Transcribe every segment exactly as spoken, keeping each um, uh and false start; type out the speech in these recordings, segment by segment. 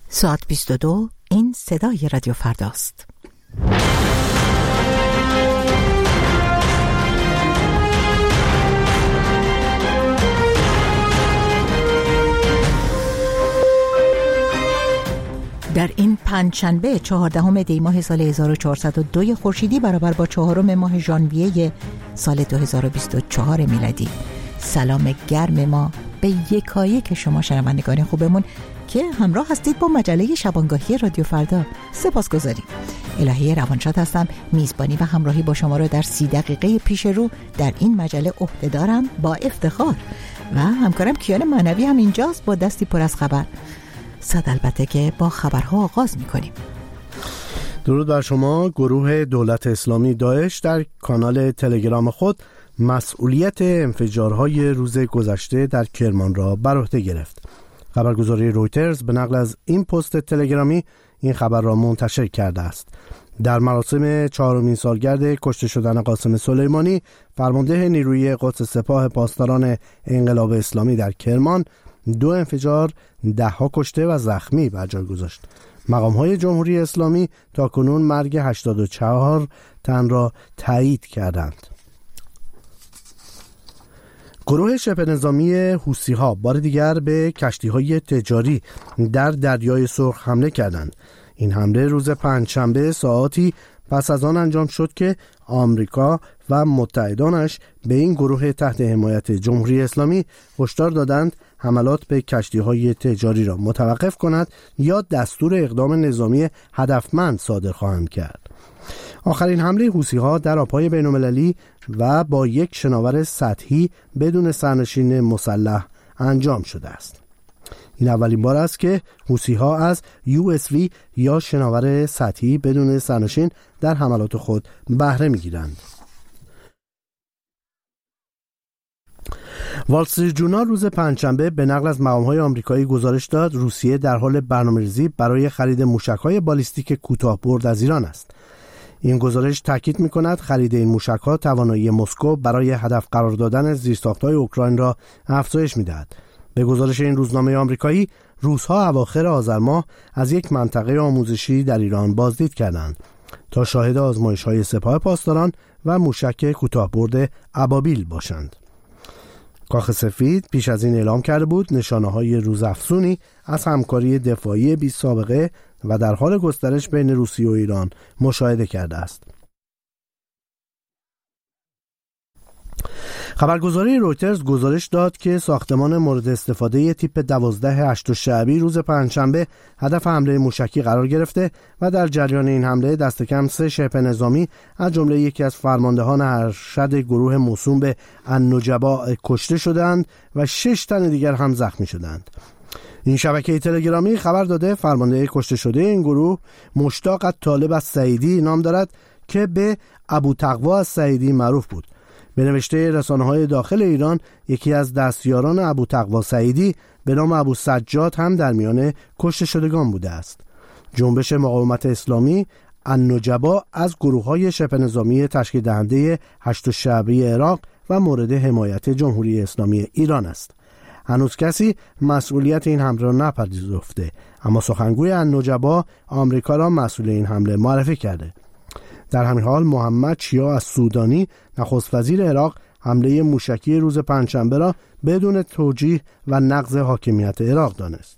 ساعت بیست و دو، این صدای رادیو فرداست. در این پنجشنبه چهاردهم دی ماه سال هزار و چهارصد و دو خورشیدی برابر با چهارم ماه ژانویه سال دو هزار و بیست و چهار میلادی، سلام گرم ما به یکایک شما شنوندگان خوبمون که همراه هستید با مجله شبانگاهی رادیو فردا. سپاسگزاریم. الهی روانشاد هستم. میزبانی و همراهی با شما رو در سی دقیقه پیش رو در این مجله عهده دارم با افتخار، و همکارم کیان معنوی هم اینجاست با دستی پر از خبر. صد البته که با خبرها آغاز میکنیم. درود بر شما. گروه دولت اسلامی داعش در کانال تلگرام خود مسئولیت انفجارهای روز گذشته در کرمان را بر عهده گرفت. خبرگزاری رویترز به نقل از این پست تلگرامی این خبر را منتشر کرده است. در مراسم چهارمین سالگرد کشته شدن قاسم سلیمانی، فرمانده نیروی قدس سپاه پاسداران انقلاب اسلامی در کرمان، دو انفجار، ده ها کشته و زخمی بر جای گذاشت. مقام‌های جمهوری اسلامی تاکنون مرگ هشتاد و چهار تن را تایید کردند. گروه شبه نظامی حوثی‌ها بار دیگر به کشتی‌های تجاری در دریای سرخ حمله کردند. این حمله روز پنجشنبه ساعاتی پس از آن انجام شد که آمریکا و متحدانش به این گروه تحت حمایت جمهوری اسلامی هشدار دادند حملات به کشتی‌های تجاری را متوقف کند یا دستور اقدام نظامی هدفمند صادر خواهند کرد. آخرین حمله حوثی‌ها در آب‌های بین‌المللی و با یک شناور سطحی بدون سرنشین مسلح انجام شده است. این اولین بار است که حوثی‌ها از یو اس وی یا شناور سطحی بدون سرنشین در حملات خود بهره می‌گیرند. وال استریت ژورنال روز پنجشنبه به نقل از مقام‌های آمریکایی گزارش داد روسیه در حال برنامه‌ریزی برای خرید موشک‌های بالیستیک کوتاه‌برد از ایران است. این گزارش تاکید می‌کند خرید این موشک‌ها توانایی مسکو برای هدف قرار دادن زیرساخت‌های اوکراین را افزایش می‌دهد. به گزارش این روزنامه آمریکایی، روس‌ها اواخر آذر ماه از یک منطقه آموزشی در ایران بازدید کردند تا شاهد آزمایش‌های سپاه پاسداران و موشک کوتاه‌برد ابابیل باشند. کاخ سفید پیش از این اعلام کرده بود نشانه‌های روزافزونی از همکاری دفاعی بی سابقه و در حال گسترش بین روسیه و ایران مشاهده کرده است. خبرگزاری رویترز گزارش داد که ساختمان مورد استفاده تیپ دوازده هشت شعبی روز پنجشنبه هدف حمله موشکی قرار گرفته و در جریان این حمله دست کم سه شبه نظامی از جمله یکی از فرماندهان ارشد گروه موسوم به النجبا کشته شدند و شش تن دیگر هم زخمی شدند. این شبکه تلگرامی خبر داده فرمانده کشته شده این گروه مشتاق طالب از سعیدی نام دارد که به ابو تقوا از سعیدی معروف بود. به نوشته رسانه‌های داخل ایران، یکی از دستیاران ابو تقوا سعیدی به نام ابو سجاد هم در میان کشته شدگان بوده است. جنبش مقاومت اسلامی النجبا از گروه‌های شبه نظامی تشکیل دهنده هشت شعبی عراق و مورد حمایت جمهوری اسلامی ایران است. هنوز کسی مسئولیت این حمله را نپذیرفته، اما سخنگوی النجبا آمریکا را مسئول این حمله معرفی کرده. در همین حال محمد شیعه از سودانی نخست وزیر عراق حمله موشکی روز پنجشنبه را بدون توجیه و نقض حاکمیت عراق دانست.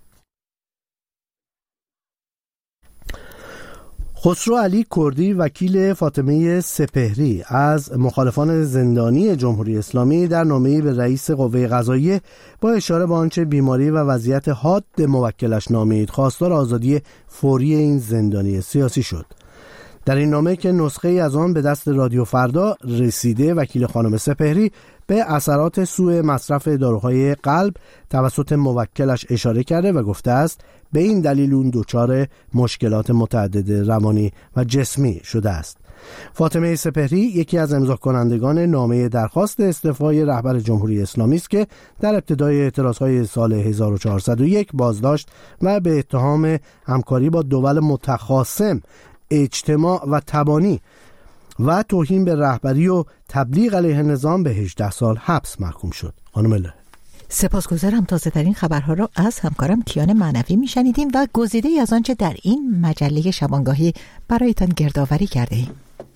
خسرو علی کردی وکیل فاطمه سپهری از مخالفان زندانی جمهوری اسلامی در نامه‌ای به رئیس قوه قضاییه با اشاره به آنچه بیماری و وضعیت حاد موکلش نامید خواستار آزادی فوری این زندانی سیاسی شد. در این نامه که نسخه ای از آن به دست رادیو فردا رسیده، وکیل خانم سپهری به اثرات سوء مصرف داروهای قلب توسط موکلش اشاره کرده و گفته است به این دلیل اون دچار مشکلات متعدد روانی و جسمی شده است. فاطمه سپهری یکی از امضا کنندگان نامه درخواست استعفای رهبر جمهوری اسلامی است که در ابتدای اعتراضهای سال هزار و چهارصد و یک بازداشت و به اتهام همکاری با دول متخاصم اجتماع و تبانی و توهین به رهبری و تبلیغ علیه نظام به هجده سال حبس محکوم شد. خانم الله. سپاسگزارم. تازه ترین خبرها را از همکارم کیان معنوی میشنیدیم و گزیده‌ای از آنچه در این مجله شبانگاهی برایتان گردآوری کرده ایم.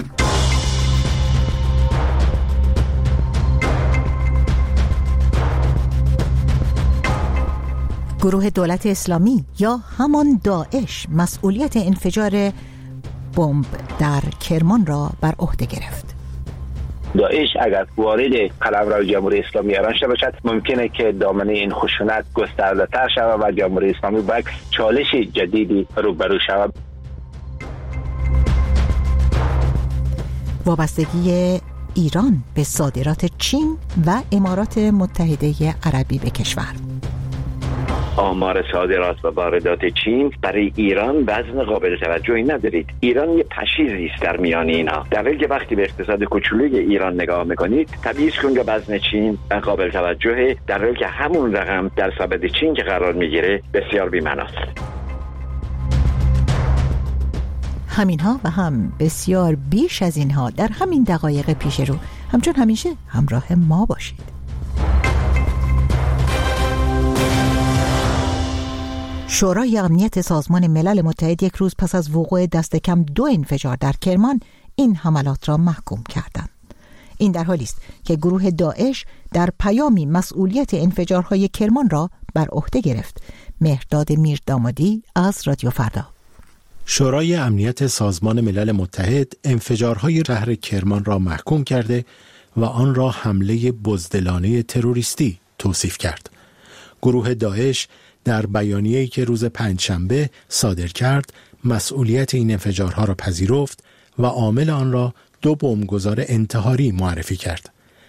گروه دولت اسلامی یا همان داعش مسئولیت انفجار بمب در کرمان را بر عهده گرفت. داعش اگر وارد قلمرو جمهوری اسلامی ایران شود ممکنه که دامنه این خشونت گسترده تر شود و جمهوری اسلامی با یک چالش جدیدی روبرو شود. وابستگی ایران به صادرات چین و امارات متحده عربی به کشور. آمار صادرات و واردات چین برای ایران وزن قابل توجهی ندارید. ایران یه پشیزی است در میان اینا. در حالی که وقتی به اقتصاد کوچولوی ایران نگاه میکنید تبعیض کن که وزن چین قابل توجهه، در حالی که همون رقم در ثبت چین که قرار میگیره بسیار بی‌معناست. همینها و هم بسیار بیش از اینها در همین دقایق پیش رو. همچون همیشه همراه ما باشید. شورای امنیت سازمان ملل متحد یک روز پس از وقوع دست کم دو انفجار در کرمان این حملات را محکوم کردند. این در حالی است که گروه داعش در پیامی مسئولیت انفجارهای کرمان را بر عهده گرفت. مهرداد میردامادی از رادیو فردا. شورای امنیت سازمان ملل متحد انفجارهای شهر کرمان را محکوم کرده و آن را حمله بزدلانه تروریستی توصیف کرد. گروه داعش در بیانیه‌ای که روز پنجشنبه صادر کرد مسئولیت این انفجارها را پذیرفت و عامل آن را دو بمبگذار انتحاری معرفی کرد.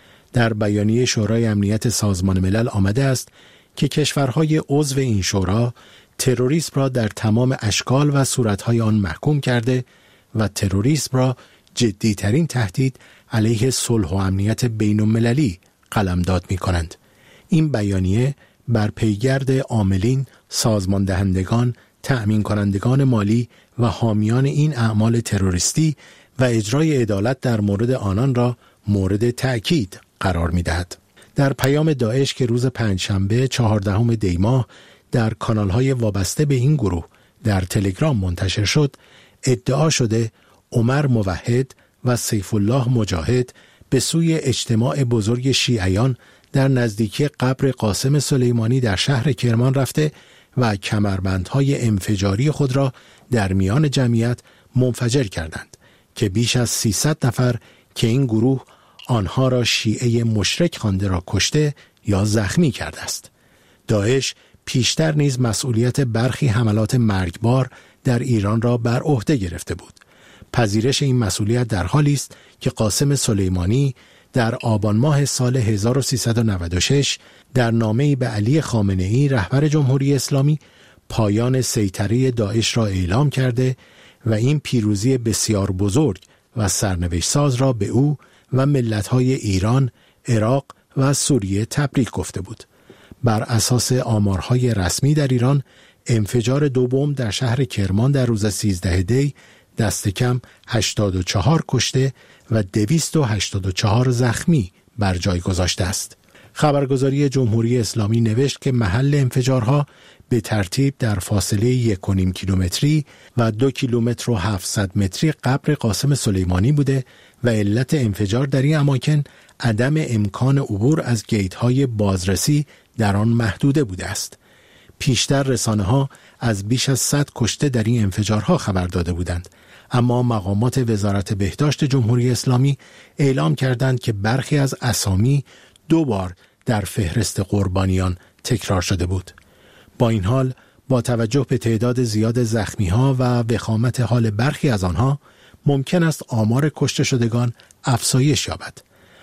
در بیانیه شورای امنیت سازمان ملل آمده است که کشورهای عضو این شورا تروریسم را در تمام اشکال و صورتهای آن محکوم کرده و تروریسم را جدی‌ترین تهدید علیه صلح و امنیت بین‌المللی قلمداد می‌کنند. این بیانیه بر پیگرد عاملین، سازمان دهندگان، تأمین کنندگان مالی و حامیان این اعمال تروریستی و اجرای عدالت در مورد آنان را مورد تأکید قرار می‌دهد. در پیام داعش که روز پنجشنبه چهاردهم دی ماه در کانال‌های وابسته به این گروه در تلگرام منتشر شد، ادعا شده عمر موحد و سیف الله مجاهد به سوی اجتماع بزرگ شیعیان در نزدیکی قبر قاسم سلیمانی در شهر کرمان رفته و کمربندهای انفجاری خود را در میان جمعیت منفجر کردند که بیش از سیصد نفر که این گروه آنها را شیعه مشرک خوانده را کشته یا زخمی کرده است. داعش پیشتر نیز مسئولیت برخی حملات مرگبار در ایران را بر عهده گرفته بود. پذیرش این مسئولیت در حالی است که قاسم سلیمانی در آبان ماه سال هزار و سیصد و نود و شش در نامه‌ای به علی خامنه‌ای رهبر جمهوری اسلامی پایان سیطره داعش را اعلام کرده و این پیروزی بسیار بزرگ و سرنوشت ساز را به او و ملت‌های ایران، عراق و سوریه تبریک گفته بود. بر اساس آمارهای رسمی در ایران، انفجار دو بمب در شهر کرمان در روز سیزده دی دست کم هشتاد و چهار کشته و دویست و هشتاد و چهار زخمی بر جای گذاشته است. خبرگزاری جمهوری اسلامی نوشت که محل انفجارها به ترتیب در فاصله یک و نیم کیلومتری و دو کیلومتر و هفتصد متری قبر قاسم سلیمانی بوده و علت انفجار در این اماکن عدم امکان عبور از گیت‌های بازرسی در آن محدوده بوده است. پیشتر رسانه‌ها از بیش از صد کشته در این انفجارها خبر داده بودند، اما مقامات وزارت بهداشت جمهوری اسلامی اعلام کردند که برخی از اسامی دو بار در فهرست قربانیان تکرار شده بود. با این حال با توجه به تعداد زیاد زخمی‌ها و وخامت حال برخی از آنها ممکن است آمار کشته شدگان افزایش یابد.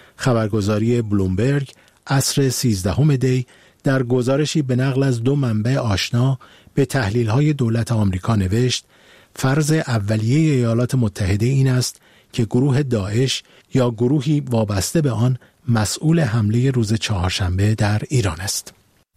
خبرگزاری بلومبرگ عصر سیزدهم دی در گزارشی به نقل از دو منبع آشنا به تحلیل‌های دولت آمریکا نوشت فرض اولیه ایالات متحده این است که گروه داعش یا گروهی وابسته به آن مسئول حمله روز چهارشنبه در ایران است.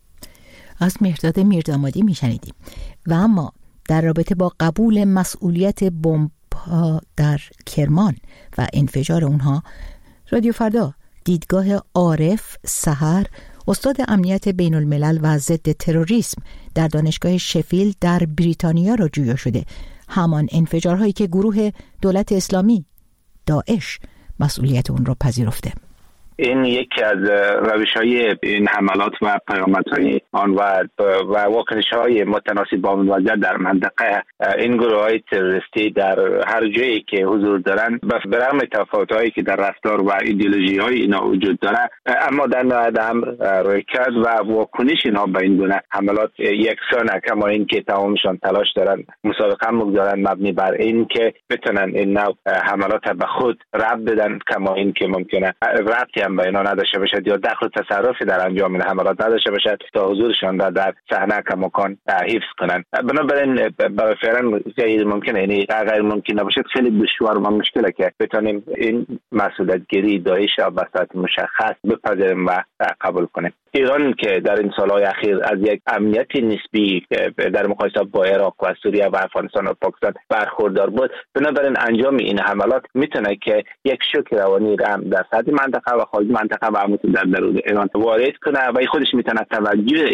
از مهرداد میردامادی میشنیدیم. و اما در رابطه با قبول مسئولیت بمب‌ها در کرمان و انفجار اونها، رادیو فردا دیدگاه عارف سحر، استاد امنیت بین الملل و ضد تروریسم در دانشگاه شفیلد در بریتانیا را جویا شده، همان انفجارهایی که گروه دولت اسلامی داعش مسئولیت اون را پذیرفته. این یکی از روش‌های این حملات و پیامدهای آن و و واکنش‌های متناسب با این وضعیت در منطقه. این گروه‌های تروریستی در هر جایی که حضور دارند به رغم تفاوت‌هایی که در رفتار و ایدئولوژی‌های اینا وجود داره، اما در نهایت هم رویکرد و واکنش اینا به این گونه حملات یکسان، کما اینکه تمامشان تلاش دارن مسابقه مگذارن مبنی بر این که بتونن این نوع حملات به خود ربط بدن، کما اینکه ممکنه ربطی هم به اینا نداشته باشد یا دخل و تصرفی در انجام این حملات نداشته باشد تا حضورشان را در صحنه کماکان حفظ کنند. بنابراین برای فعلا غیر ممکنه، یعنی غیر ممکن نباشد، خیلی دشوار و مشکله که بتونیم این مسئولیت گیری داعش را به صورت مشخص بپذیریم و قبول کنیم. ایران که در این سالهای اخیر از یک امنیت نسبی در مقایسه با عراق و سوریه و افغانستان و پاکستان برخوردار بود، بنابراین انجام این حملات میتونه که یک شوک روانی را هم در سطح منطقه و خارج منطقه و همون در درون ایران وارد کنه و خودش میتونه توجه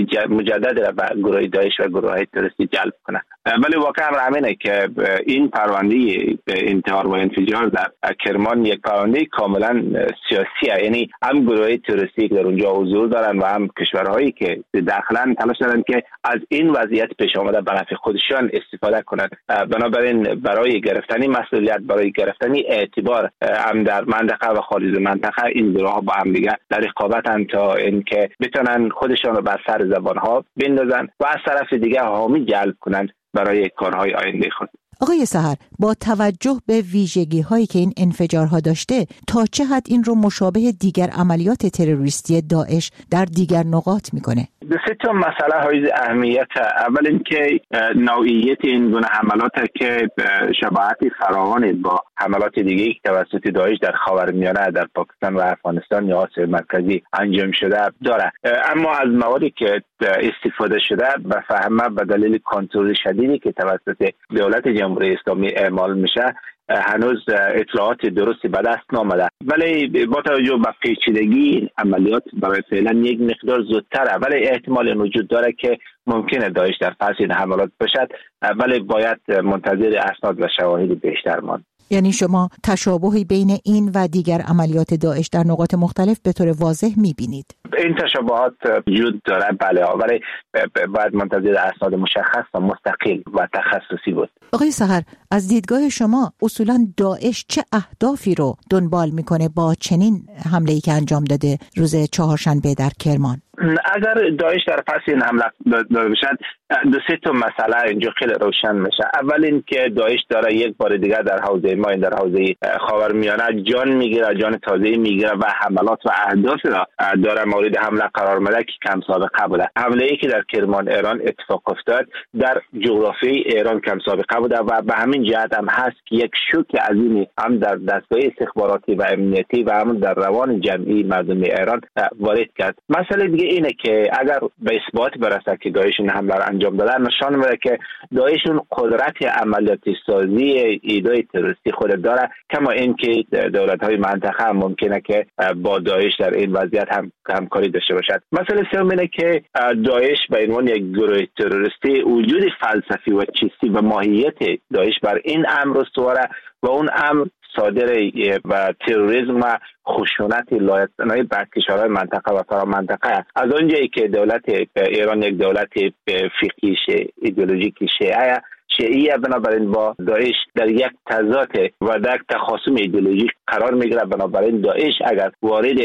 مجدد را به گروه داعش و گروه تروریستی جلب کنه. ولی واقعا همینه که این پرونده انتحار و انفجار در کرمان یک پرونده کاملا سیاسیه، یعنی هم گروه تروریستی که در اونجا حضور دارن و هم کشورهایی که داخلا تلاش دارن که از این وضعیت پیش آمده به نفع خودشان استفاده کنند. بنابراین برای گرفتن مسئولیت، برای گرفتن اعتبار هم در منطقه و خارج منطقه، این گروه ها با هم دیگه در رقابتن تا اینکه بتونن خودشان رو بر سر زبان ها بندازن و از طرف دیگه حامی جلب کنند برای کارهای آینده خود. آقای سحر، با توجه به ویژگی هایی که این انفجارها داشته، تا چه حد این رو مشابه دیگر عملیات تروریستی داعش در دیگر نقاط میکنه؟ دو سه تا مسئله های اهمیت. اول اینکه نوعیت این گونه حملات که شباهتی فراوان با حملات دیگه که توسط داعش در خاورمیانه، در پاکستان و افغانستان یا آسیا مرکزی انجام شده داره، اما از مواردی که استفاده شده به فهمه به دلیل کنترل شدیدی که توسط دولت جمهوری اسلامی اعمال میشه هنوز اطلاعات درستی به دست نامده. ولی با توجه به پیچیدگی عملیات برای فعلا یک مقدار زودتره، ولی احتمال وجود داره که ممکنه داعش در پس این حملات باشد، ولی باید منتظر اسناد و شواهد بیشتر ماند. یعنی شما تشابهی بین این و دیگر عملیات داعش در نقاط مختلف به طور واضح می‌بینید؟ این تشابهات وجود داره، بله، ولی باید منتظر اسناد مشخص و مستقل و تخصصی بود. آقای سحر، از دیدگاه شما اصولاً داعش چه اهدافی رو دنبال میکنه با چنین حمله‌ای که انجام داده روز چهارشنبه در کرمان؟ اگر داعش در پس این حمله داره بشد، دو سه تا مسئله اینجا خیلی روشن میشه. اول این که داعش داره یک بار دیگه در حوزه ما، در حوزه خاورمیانه جان میگیره، جان تازه میگیره و حملات و اهداف را داره مورد حمله قرار میده که کم سابقه بوده. حمله ای که در کرمان ایران اتفاق افتاد در جغرافی ایران کم سابقه بوده و به همین جهت هم هست که یک شوک عظیمی هم در دستگاه استخباراتی و امنیتی و هم در روان جمعی مردم ایران وارد کرد. مسئله دیگه اینه که اگر به اثبات برسه که داعش این حمله را انجام داده، نشان میده که داعش اون قدرت عملیاتی سازی ایده تروریستی خود داره، کما اینکه دولت‌های منطقه هم ممکنه که با داعش در این وضعیت هم همکاری داشته باشد. مسئله سوم اینه که داعش به عنوان یک گروه تروریستی وجود فلسفی و چیستی و ماهیت داعش بر این امر استواره و اون امر صادر و تروریسم و خشونت لایحه‌ای بر کشورهای منطقه و فرا منطقه. از اونجایی که دولت ایران یک دولت فقهی ایدئولوژیک شیعه شیعه، بنابراین با داعش در یک تضاد و در تخاصم ایدئولوژیک قرار میگیره. بنابراین داعش اگر وارد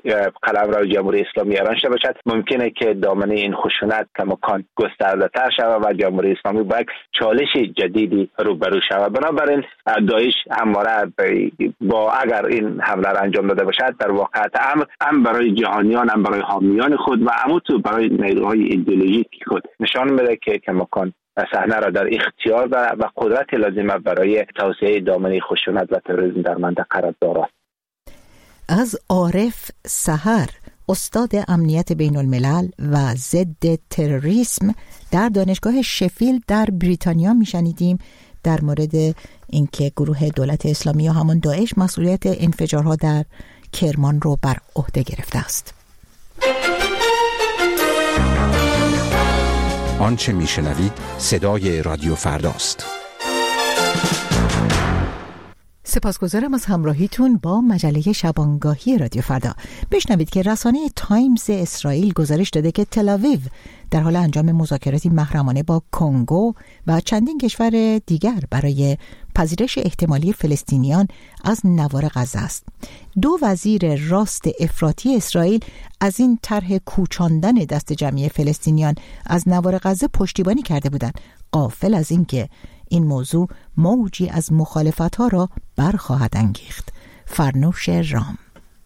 قلمرو جمهوری اسلامی ایران شده باشد، ممکنه که دامنه این خشونت کماکان گسترده تر شود و جمهوری اسلامی با یک چالش جدیدی روبرو شود. بنابراین داعش همواره با اگر این حمله را انجام داده باشد، در واقع امر هم برای جهانیان، هم برای حامیان خود و همونطور برای نیروهای ایدئولوژیک خود نشان میده که کماکان صحنه را در اختیار دارد و قدرت لازمه برای توسعه دامنه خشونت و تروریسم در منطقه را دارد. از عارف سحر، استاد امنیت بین الملل و ضد تروریسم در دانشگاه شفیلد در بریتانیا میشنیدیم در مورد اینکه گروه دولت اسلامی یا همان داعش مسئولیت انفجارها در کرمان رو بر عهده گرفته است. آنچه میشنوید صدای رادیو فرداست. سپاسگزارم از همراهیتون با مجله شبانگاهی رادیو فردا. بشنوید که رسانه تایمز اسرائیل گزارش داده که تل‌آویو در حال انجام مذاکراتی محرمانه با کنگو و چندین کشور دیگر برای پذیرش احتمالی فلسطینیان از نوار غزه است. دو وزیر راست افراطی اسرائیل از این طرح کوچاندن دست جمعی فلسطینیان از نوار غزه پشتیبانی کرده بودند، غافل از اینکه این موضوع موجی از مخالفت‌ها را برخواهد انگیخت. فرنوش رام.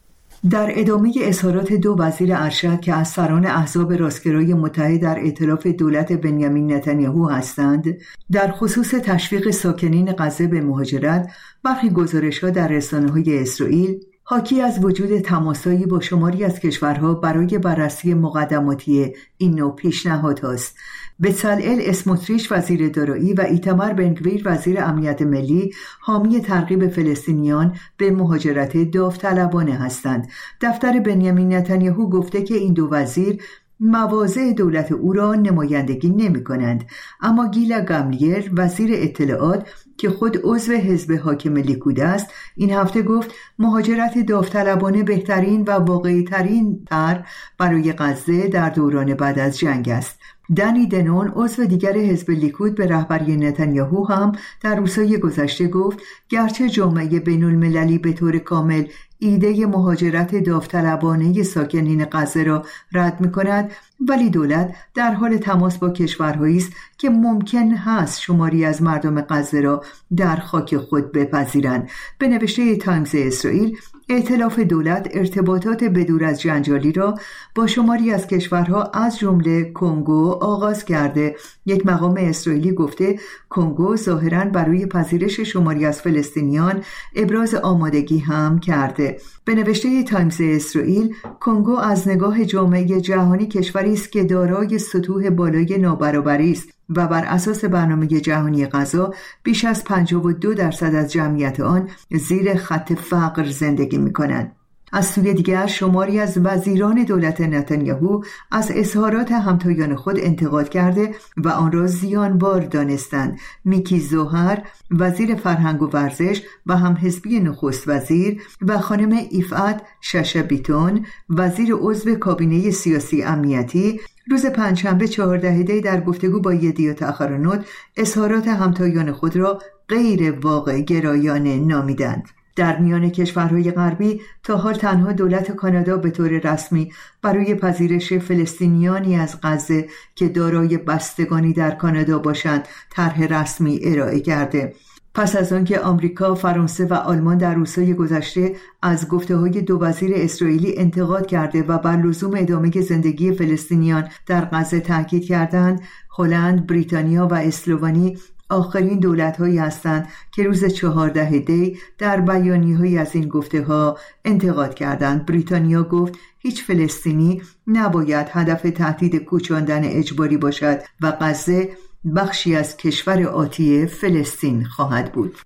در ادامه اظهارات دو وزیر ارشد که از سران احزاب راستگرای متحد در ائتلاف دولت بنیامین نتانیاهو هستند، در خصوص تشویق ساکنین غزه به مهاجرت، برخی گزارش‌ها در رسانه‌های اسرائیل حاکی از وجود تماسایی با شماری از کشورها برای بررسی مقدماتی این نوع پیشنهاد است. بצלאל اسموتریچ وزیر دارایی و ایتمار بنگویر وزیر امنیت ملی حامی ترغیب فلسطینیان به مهاجرت داوطلبانه هستند. دفتر بنیامین نتانیاهو گفته که این دو وزیر مواضع دولت او را نمایندگی نمی کنند، اما گیلا گاملیل وزیر اطلاعات که خود عضو حزب حاکم لیکود است این هفته گفت مهاجرت داوطلبانه بهترین و واقعی ترین تر برای غزه در دوران بعد از جنگ است. دنی دنون عضو دیگر حزب لیکود به رهبری نتانیاهو هم در روزهای گذشته گفت گرچه جامعه بین المللی به طور کامل ایده مهاجرت داوطلبانه ساکنین غزه را رد می کند، ولی دولت در حال تماس با کشورهایی است که ممکن هست شماری از مردم غزه را در خاک خود بپذیرند. به نوشته تایمز اسرائیل، ائتلاف دولت ارتباطات بدور از جنجالی را با شماری از کشورها از جمله کنگو آغاز کرده. یک مقام اسرائیلی گفته کنگو ظاهراً برای پذیرش شماری از فلسطینیان ابراز آمادگی هم کرده. به نوشته تایمز اسرائیل، کنگو از نگاه جامعه جهانی کشوری است که دارای سطوح بالای نابرابری است و بر اساس برنامه جهانی غذا بیش از پنجاه و دو درصد از جمعیت آن زیر خط فقر زندگی می‌کنند. از سوی دیگر شماری از وزیران دولت نتانیاهو از اظهارات همتایان خود انتقاد کرده و آن را زیانبار دانستند. میکی زوهر وزیر فرهنگ و ورزش و هم حزبی نخست وزیر و خانم ایفعت شاشه بیتون وزیر عضو کابینه سیاسی امنیتی روز پنجشنبه چهاردهم دی در گفتگو با یدیوت اخرانوت اظهارات همتایان خود را غیر واقع گرایانه نامیدند. در میان کشورهای غربی تا حال تنها دولت کانادا به طور رسمی برای پذیرش فلسطینیانی از غزه که دارای بستگانی در کانادا باشند طرح رسمی ارائه کرده. پس از آنکه آمریکا، فرانسه و آلمان در روزهای گذشته از گفته‌های دو وزیر اسرائیلی انتقاد کرده و بر لزوم ادامه زندگی فلسطینیان در غزه تاکید کردند، هلند، بریتانیا و اسلوونی آخرین دولت‌هایی هستند که روز چهاردهم دی در بیانیه‌هایی از این گفته‌ها انتقاد کردند. بریتانیا گفت هیچ فلسطینی نباید هدف تهدید کوچاندن اجباری باشد و غزه بخشی از کشور آتی فلسطین خواهد بود.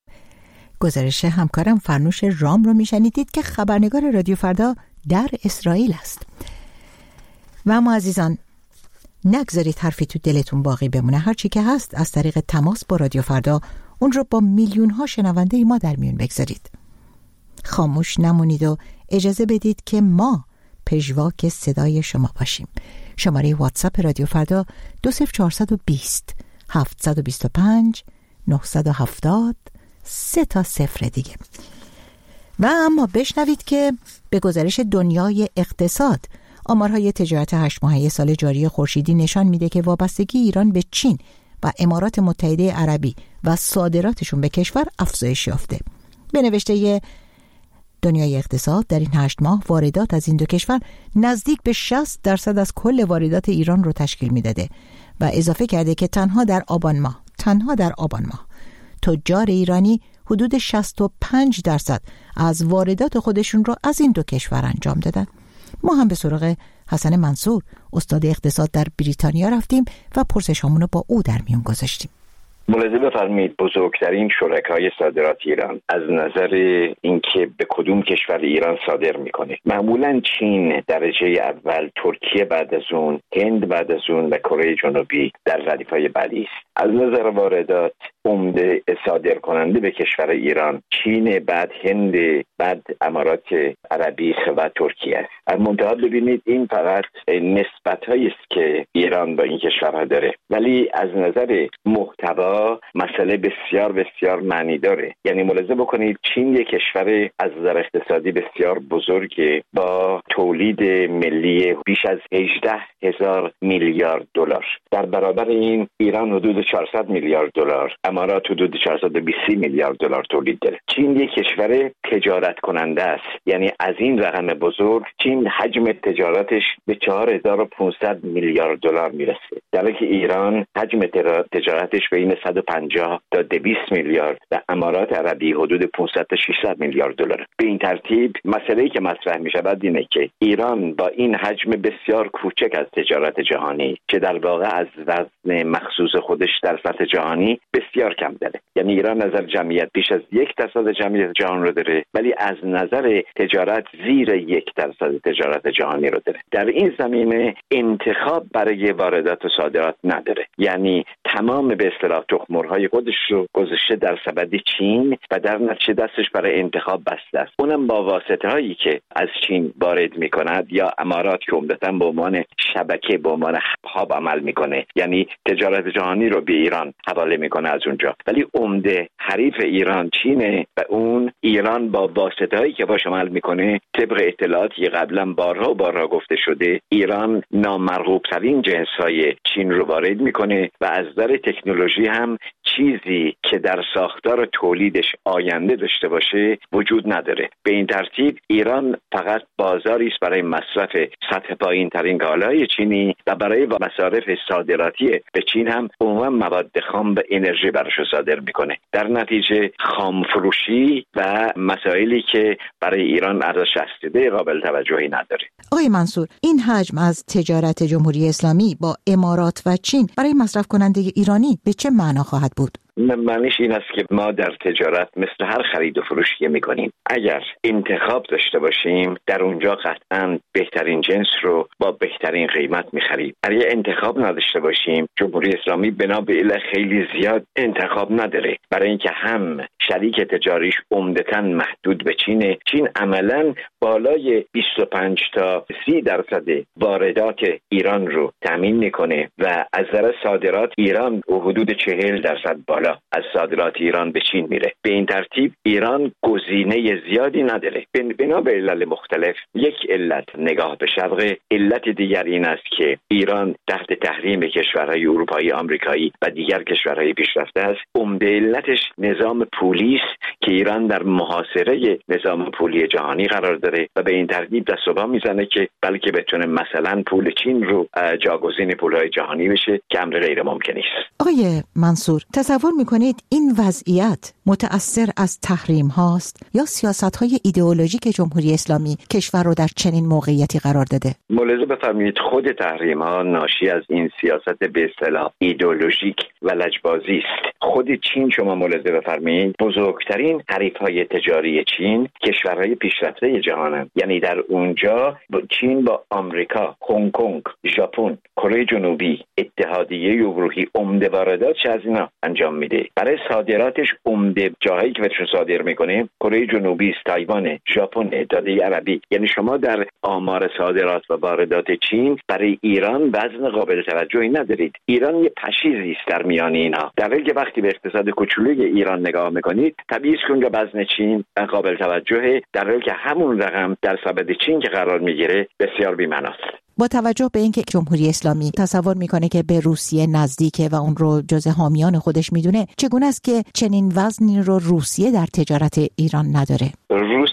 گزارش همکارم فرنوش رام رو میشنیدید که خبرنگار رادیو فردا در اسرائیل است. و اما عزیزان، نگذارید حرفی تو دلتون باقی بمونه. هرچی که هست از طریق تماس با رادیو فردا اون رو با میلیون ها شنونده ما در میون بگذارید. خاموش نمونید و اجازه بدید که ما پژواک صدای شما باشیم. شماره واتساپ رادیو فردا دو صفر چهارصد و بیست هفتصد و بیست و پنج نهصد و هفتاد سه تا صفر دیگه. و اما بشنوید که به گزارش دنیای اقتصاد، آمارهای تجارت هشت ماهه سال جاری خورشیدی نشان میده که وابستگی ایران به چین و امارات متحده عربی و صادراتشون به کشور افزایش یافته. به نوشته دنیای اقتصاد، در این هشت ماه واردات از این دو کشور نزدیک به شصت درصد از کل واردات ایران رو تشکیل میداده و اضافه کرده که تنها در آبان ماه تنها در آبان ماه تجار ایرانی حدود شصت و پنج درصد از واردات خودشون رو از این دو کشور انجام دادن. ما هم به سراغ حسن منصور، استاد اقتصاد در بریتانیا رفتیم و پرسشامون رو با او در میون گذاشتیم. ملاحظه بفرمایید بزرگترین شرکای صادرات ایران از نظر اینکه به کدوم کشور ایران صادر میکنه معمولا چین درجه اول، ترکیه بعد از اون، هند بعد از اون و کره جنوبی در ردیف‌های بعدی است. از نظر واردات عمده صادر کننده به کشور ایران چین، بعد هند، بعد امارات عربی و ترکیه است. از منتها ببینید این فقط نسبت‌هایی است که ایران با این کشورها داره، ولی از نظر محتوا مسئله بسیار بسیار معنی داره. یعنی ملاحظه بکنید چین یک کشور از نظر اقتصادی بسیار بزرگه با تولید ملی بیش از هجده هزار میلیارد دلار. در برابر این ایران حدود چهارصد میلیارد دلار، امارات حدود چهارصد و بیست میلیارد دلار تولید داره. چین یک کشور تجارت کننده است، یعنی از این رقم بزرگ چین حجم تجارتش به چهار هزار و پانصد میلیارد دلار میرسه، در حالی که ایران حجم تجارتش بین صد و پنجاه تا دویست میلیارد و امارات عربی حدود پانصد تا ششصد میلیارد دلار. به این ترتیب مسئله‌ای که مطرح می‌شود اینه که ایران با این حجم بسیار کوچک از تجارت جهانی که در واقع از وزن مخصوص خودش در سطح جهانی بسیار کم داره، یعنی ایران نظر جمعیت بیش از یک درصد جمعیت جهان رو داره، ولی از نظر تجارت زیر یک درصد تجارت جهانی رو داره. در این زمینه انتخاب برای واردات و صادرات نداره، یعنی تمام به اصطلاح تخم‌مرغ‌های خودش رو گذاشته در سبد چین و در نتیجه دستش برای انتخاب بسته است. اونم با واسطه‌هایی که از چین وارد می‌کند یا امارات که عمدتاً به عنوان شبکه به عنوان هاب عمل می‌کنه، یعنی تجارت جهانی رو به ایران حواله می‌کنه از اونجا، ولی عمده حریف ایران چینه و اون ایران با واسطه‌هایی که باش عمل می‌کنه طبق اطلاعاتی قبلا بارها و بارها گفته شده ایران نامرغوب‌ترین جنس‌های چین رو وارد می‌کنه و از نظر تکنولوژی هم چیزی که در ساختار تولیدش آینده داشته باشه وجود نداره. به این ترتیب ایران فقط بازاری است برای مصرف سطح پایین‌ترین کالای چینی و برای مصارف صادراتی به چین هم عموما مواد خام و انرژی براش صادر میکنه. در نتیجه خام فروشی و مسائلی که برای ایران ارزش اسیده قابل توجهی نداره. آقای منصور، این حجم از تجارت جمهوری اسلامی با امارات و چین برای مصرف کننده ایرانی به چه معنا خواهد بود؟ معنیش این است که ما در تجارت مثل هر خرید و فروشی که میکنیم اگر انتخاب داشته باشیم در اونجا قطعاً بهترین جنس رو با بهترین قیمت میخریم. اگر انتخاب نداشته باشیم جمهوری اسلامی بنا به علت خیلی زیاد انتخاب نداره، برای اینکه هم شریک تجاریش عمدتاً محدود به چینه. چین عملاً بالای بیست و پنج تا سی درصد واردات ایران رو تامین میکنه و از نظر صادرات ایران حدود چهل درصد بالا از صادرات ایران به چین میره. به این ترتیب ایران گزینه زیادی نداره. بنا به علل مختلف، یک علت نگاه به شرق، علت دیگر این است که ایران تحت تحریم کشورهای اروپایی، آمریکایی و دیگر کشورهای پیشرفته است. عمده علتش نظام پولی است که ایران در محاصره نظام پولی جهانی قرار داره و به این ترتیب دست و پا میزنه که بلکه بتونه مثلا پول چین رو جاگزین پولهای جهانی بشه که امر غیر ممکنی است. آقای منصور، تصور میکنید این وضعیت متأثر از تحریم هاست یا سیاست های ایدئولوژیک جمهوری اسلامی کشور رو در چنین موقعیتی قرار داده؟ ملاحظه بفرمایید خود تحریم ها ناشی از این سیاست به اصطلاح ایدئولوژیک و لجبازی است. خود چین شما ملاحظه بفرمایید بزرگترین حریف های تجاری چین کشورهای پیشرفته جهانند، یعنی در اونجا چین با آمریکا، هنگ کنگ، ژاپن، کره جنوبی، اتحادیه اروپایی عمده واردات از اینا انجام میده. برای صادراتش عمده جاهایی که بهشون صادر میکنه کره جنوبی، تایوان، ژاپن، اتحادیه عربی. یعنی شما در آمار صادرات و واردات چین برای ایران وزن قابل توجهی ندارید. ایران یه پشیزی است در میان اینا، در حالی که وقتی به اقتصاد کوچولوی ایران نگاه میکنید طبیعی است که اونجا وزن چین قابل توجهه، در حالی که همون رقم در سبد چین که قرار میگیره بسیار بی‌معناست. با توجه به اینکه جمهوری اسلامی تصور میکنه که به روسیه نزدیکه و اون رو جزء حامیان خودش میدونه، چگونه است که چنین وزنی رو روسیه در تجارت ایران نداره؟ روسیه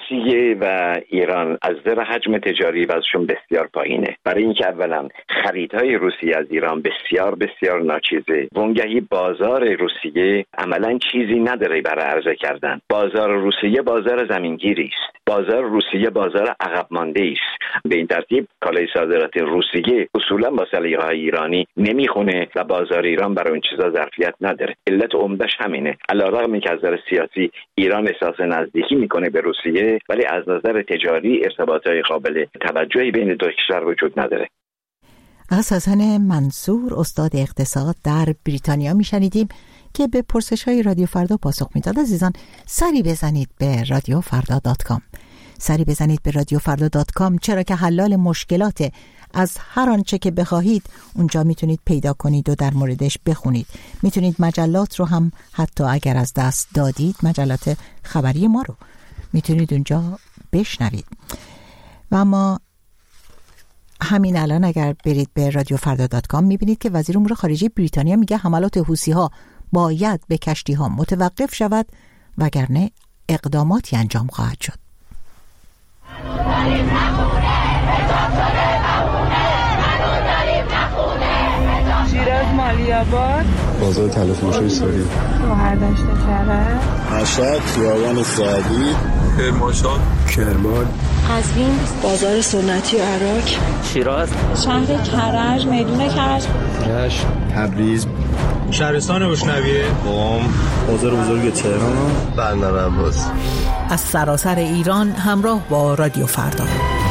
روسیه و ایران از نظر حجم تجاری وضعشون بسیار پایینه، برای اینکه اولا خریدهای روسیه از ایران بسیار بسیار ناچیزه. وانگهی بازار روسیه عملا چیزی نداره برای عرضه کردن. بازار روسیه بازار زمینگیری است. بازار روسیه بازار عقب مانده است. به این ترتیب کالای صادرات روسیه اصولا با سلیقه‌های ایرانی نمیخونه و بازار ایران برای اون چیزا ظرفیت نداره. علت عمده‌اش همینه. علیرغم اینکه از نظر سیاسی ایران احساس نزدیکی میکنه به روسیه، ولی از نظر تجاری ارتباطات قابل توجهی بین دو کشور وجود نداره. از حسن منصور استاد اقتصاد در بریتانیا میشنیدیم که به پرسش‌های رادیو فردا پاسخ میداد. عزیزان سری بزنید به رادیو فردا دات کام. سری بزنید به رادیو فردا دات کام، چرا که حلال مشکلات از هر آنچه که بخواهید اونجا میتونید پیدا کنید و در موردش بخونید. میتونید مجلات رو هم حتی اگر از دست دادید، مجلات خبری ما رو میتونید اونجا بشنوید. و اما همین الان اگر برید به رادیو فردا دات کام میبینید که وزیر امور خارجه بریتانیا میگه حملات حوثی‌ها باید به کشتی‌ها متوقف شود وگرنه اقداماتی انجام خواهد شد. شیراز مالی‌آباد، بازار تلفروشی سوری، شهردشت کرج، مشهد، خیابان سعدی، کرمانشاه، کرمان، قزوین، بازار سنتی و عراق، شیراز، شهر کرج، میدون کرج، رشت، تبریز، شهرستان بوشنویه، قم، بازار بزرگ تهران، بندر عباس. از سراسر ایران همراه با رادیو فردا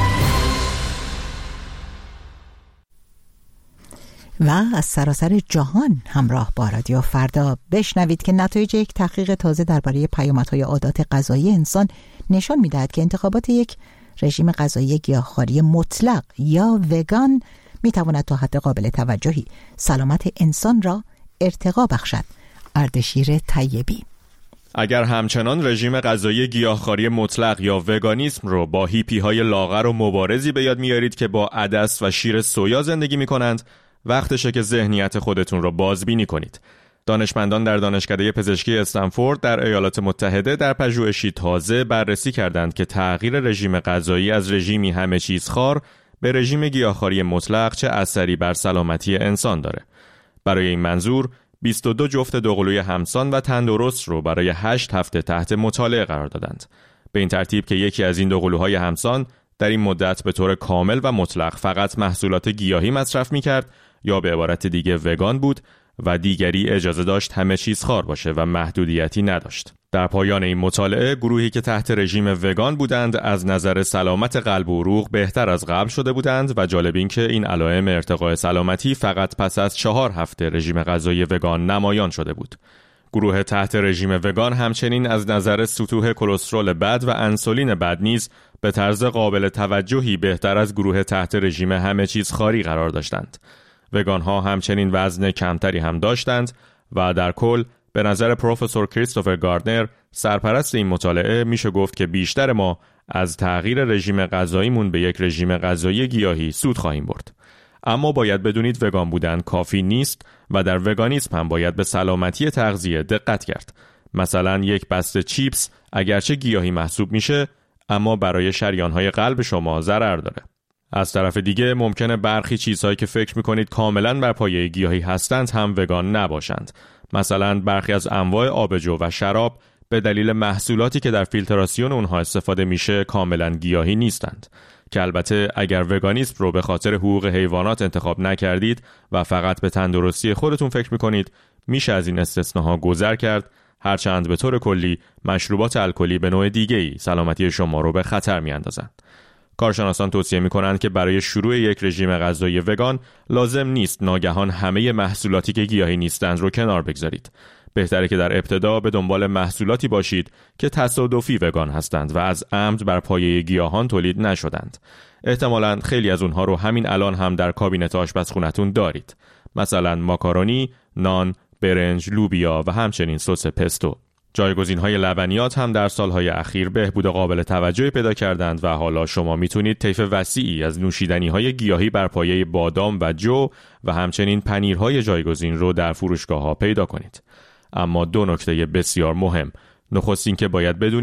و از سراسر جهان همراه با رادیو فردا بشنوید که نتایج یک تحقیق تازه درباره پیامدهای عادات غذایی انسان نشان می‌دهد که انتخابات یک رژیم غذایی گیاهخواری مطلق یا وگان می‌تواند تا حد قابل توجهی سلامت انسان را ارتقا بخشد. اردشیر طیبی: اگر همچنان رژیم غذایی گیاهخواری مطلق یا وگانیسم رو با هیپی‌های لاغر و مبارزی به یاد میارید که با عدس و شیر سویا زندگی می‌کنند، وقتشه که ذهنیت خودتون رو بازبینی کنید. دانشمندان در دانشکده پزشکی استنفورد در ایالات متحده در پژوهشی تازه بررسی کردند که تغییر رژیم غذایی از رژیمی همه چیز خوار به رژیم گیاهخواری مطلق چه اثری بر سلامتی انسان داره. برای این منظور بیست و دو جفت دوقلوی همسان و تندرست رو برای هشت هفته تحت مطالعه قرار دادند. به این ترتیب که یکی از این دوقلوهای همسان در این مدت به طور کامل و مطلق فقط محصولات گیاهی مصرف می‌کرد یا به عبارت دیگه وگان بود و دیگری اجازه داشت همه چیز خوار باشه و محدودیتی نداشت. در پایان این مطالعه گروهی که تحت رژیم وگان بودند از نظر سلامت قلب و عروق بهتر از قبل شده بودند و جالب این که این علائم ارتقاء سلامتی فقط پس از چهار هفته رژیم غذایی وگان نمایان شده بود. گروه تحت رژیم وگان همچنین از نظر سطوح کلسترول بد و انسولین بد نیز به طرز قابل توجهی بهتر از گروه تحت رژیم همه چیز خواری قرار داشتند. وگان ها همچنین وزن کمتری هم داشتند و در کل به نظر پروفسور کریستوفر گاردنر سرپرست این مطالعه میشه گفت که بیشتر ما از تغییر رژیم غذاییمون به یک رژیم غذایی گیاهی سود خواهیم برد. اما باید بدونید وگان بودن کافی نیست و در وگانیسم هم باید به سلامتی تغذیه دقت کرد. مثلا یک بسته چیپس اگرچه گیاهی محسوب میشه اما برای شریان‌های قلب شما ضرر داره. از طرف دیگه ممکنه برخی چیزهایی که فکر میکنید کاملا بر پایه گیاهی هستند هم وگان نباشند. مثلا برخی از انواع آبجو و شراب به دلیل محصولاتی که در فیلتراسیون اونها استفاده میشه کاملا گیاهی نیستند، که البته اگر وگانیسم رو به خاطر حقوق حیوانات انتخاب نکردید و فقط به تندرستی خودتون فکر میکنید میشه از این استثناها گذر کرد، هرچند به طور کلی مشروبات الکلی به نوع دیگه‌ای سلامتی شما رو به خطر میاندازند. کارشناسان توصیه می‌کنند که برای شروع یک رژیم غذایی وگان لازم نیست ناگهان همه محصولاتی که گیاهی نیستند رو کنار بگذارید. بهتره که در ابتدا به دنبال محصولاتی باشید که تصادفی وگان هستند و از عمد بر پایه گیاهان تولید نشدند. احتمالاً خیلی از اونها رو همین الان هم در کابینت آشپزخونه‌تون دارید. مثلا ماکارونی، نان، برنج، لوبیا و همچنین سس پستو. جایگزین‌های لبنیات هم در سالهای اخیر بهبود قابل توجهی پیدا کردند و حالا شما میتونید طیف وسیعی از نوشیدنی‌های گیاهی بر پایه بادام و جو و همچنین پنیرهای جایگزین رو در فروشگاه‌ها پیدا کنید. اما دو نکته بسیار مهم. نخست این که باید بدونید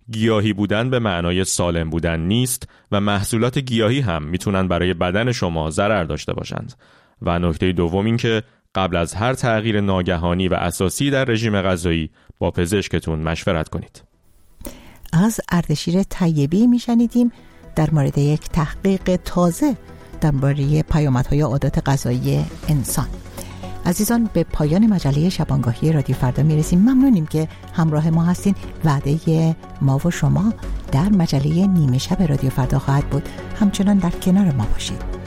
گیاهی بودن به معنای سالم بودن نیست و محصولات گیاهی هم میتونن برای بدن شما ضرر داشته باشند. و نکته دوم این که قبل از هر تغییر ناگهانی و اساسی در رژیم غذایی با پزشکتون مشورت کنید. از اردشیر طیبی میشنیدیم در مورد یک تحقیق تازه درباره پیامدهای عادات غذایی انسان. عزیزان، به پایان مجله شبانگاهی رادیو فردا میرسیم. ممنونیم که همراه ما هستین. وعده ما و شما در مجله نیمه شب رادیو فردا خواهد بود. همچنان در کنار ما باشید.